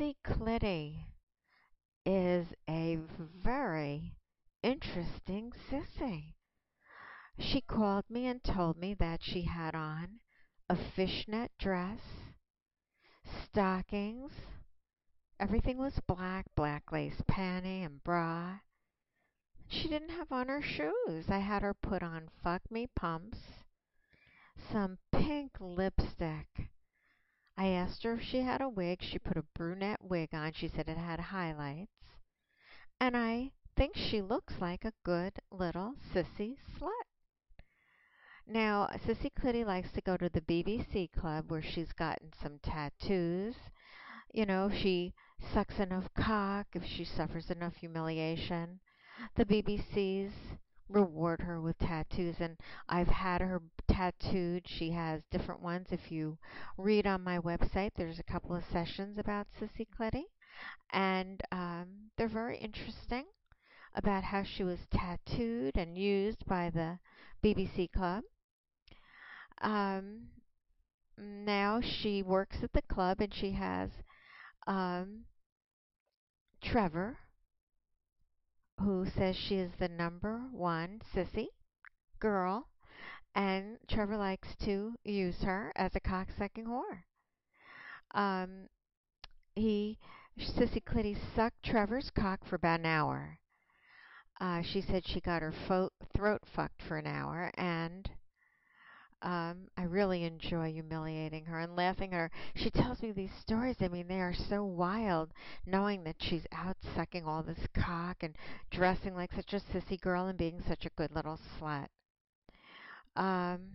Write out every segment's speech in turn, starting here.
Sissy Clitty is a very interesting sissy. She called me and told me that she had on a fishnet dress, stockings, everything was black, black lace panty and bra. She didn't have on her shoes. I had her put on Fuck Me pumps, some pink lipstick. I asked her if she had a wig. She put a brunette wig on. She said it had highlights. And I think she looks like a good little sissy slut. Now, Sissy Clitty likes to go to the BBC Club where she's gotten some tattoos. You know, if she sucks enough cock, if she suffers enough humiliation, the BBCs reward her with tattoos. And I've had her tattooed. She has different ones. If you read on my website, there's a couple of sessions about Sissy Clitty. And they're very interesting about how she was tattooed and used by the BBC Club. Um, Now she works at the club and she has um, Trevor, who says she is the number one sissy girl, and Trevor likes to use her as a cocksucking whore. Um, Sissy Clitty sucked Trevor's cock for about an hour. She said she got her throat fucked for an hour, and I really enjoy humiliating her and laughing at her. She tells me these stories. I mean, they are so wild, knowing that she's out sucking all this cock and dressing like such a sissy girl and being such a good little slut. Um,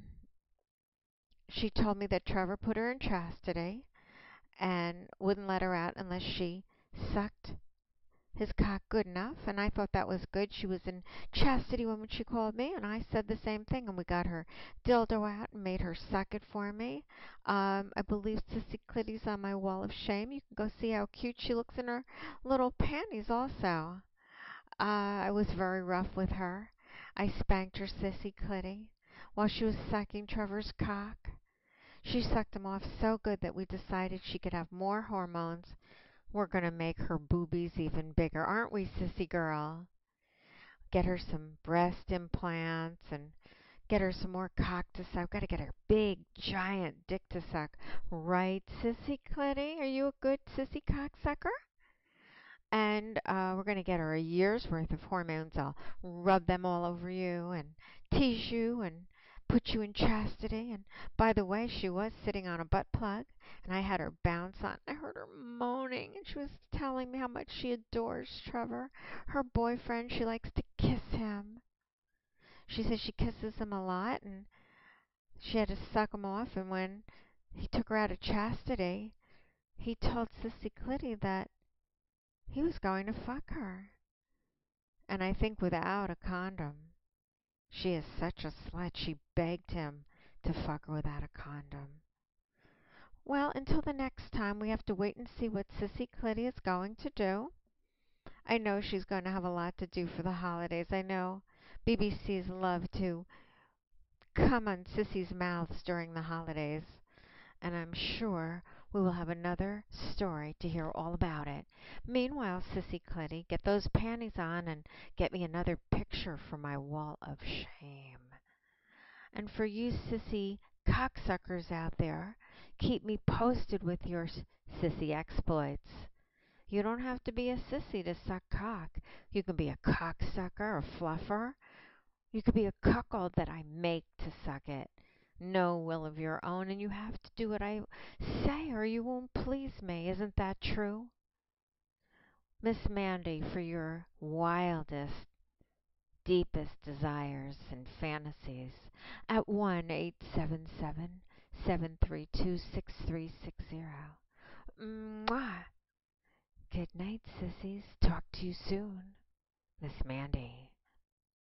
she told me that Trevor put her in chastity and wouldn't let her out unless she sucked his cock good enough, and I thought that was good. She was in chastity when she called me, and I said the same thing, and we got her dildo out and made her suck it for me. I believe Sissy Clitty's on my wall of shame. You can go see how cute she looks in her little panties also. I was very rough with her. I spanked her, Sissy Clitty, while she was sucking Trevor's cock. She sucked him off so good that we decided she could have more hormones. We're going to make her boobies even bigger, aren't we, sissy girl? Get her some breast implants and get her some more cock to suck. Got to get her big, giant dick to suck. Right, Sissy Clitty? Are you a good sissy cocksucker? And we're going to get her a year's worth of hormones. I'll rub them all over you and tease you and put you in chastity. And by the way, she was sitting on a butt plug, and I had her bounce on. I heard her moaning, and she was telling me how much she adores Trevor, her boyfriend. She likes to kiss him. She says she kisses him a lot, and she had to suck him off. And when he took her out of chastity, he told Sissy Clitty that he was going to fuck her. And I think without a condom. She is such a slut. She begged him to fuck her without a condom. Well, until the next time, we have to wait and see what Sissy Clitty is going to do. I know she's going to have a lot to do for the holidays. I know BBCs love to come on Sissy's mouths during the holidays. And I'm sure we will have another story to hear all about it. Meanwhile, Sissy Clitty, get those panties on and get me another picture for my wall of shame. And for you sissy cocksuckers out there, keep me posted with your sissy exploits. You don't have to be a sissy to suck cock. You can be a cocksucker, a fluffer. You could be a cuckold that I make to suck it. No will of your own, and you have to do what I say or you won't please me. Isn't that true? Miss Mandy, for your wildest, deepest desires and fantasies at 1-877-732-6360. Mwah! Good night, sissies. Talk to you soon. Miss Mandy.